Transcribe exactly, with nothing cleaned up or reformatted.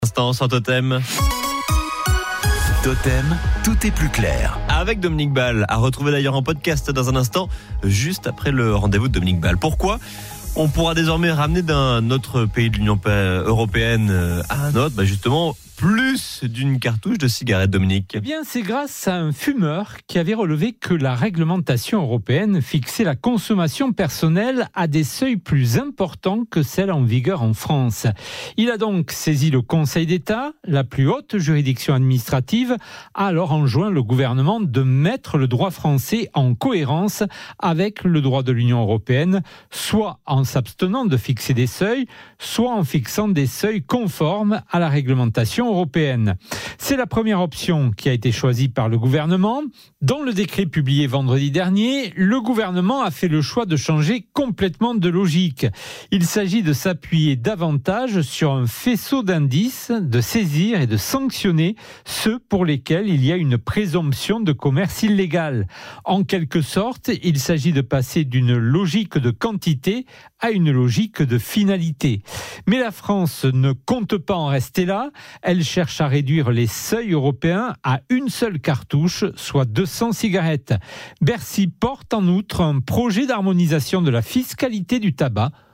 Instant sans totem. Totem, tout est plus clair. Avec Dominique Ball, à retrouver d'ailleurs en podcast dans un instant, juste après le rendez-vous de Dominique Ball. Pourquoi ? On pourra désormais ramener d'un autre pays de l'Union européenne à un autre, bah justement, plus d'une cartouche de cigarette, Dominique. Eh bien, c'est grâce à un fumeur qui avait relevé que la réglementation européenne fixait la consommation personnelle à des seuils plus importants que celle en vigueur en France. Il a donc saisi le Conseil d'État, la plus haute juridiction administrative, a alors enjoint le gouvernement de mettre le droit français en cohérence avec le droit de l'Union européenne, soit en s'abstenant de fixer des seuils, soit en fixant des seuils conformes à la réglementation européenne. C'est la première option qui a été choisie par le gouvernement. Dans le décret publié vendredi dernier, le gouvernement a fait le choix de changer complètement de logique. Il s'agit de s'appuyer davantage sur un faisceau d'indices, de saisir et de sanctionner ceux pour lesquels il y a une présomption de commerce illégal. En quelque sorte, il s'agit de passer d'une logique de quantité à une logique de finalité. Mais la France ne compte pas en rester là. Elle cherche à réduire les seuils européens à une seule cartouche, soit deux cents cigarettes. Bercy porte en outre un projet d'harmonisation de la fiscalité du tabac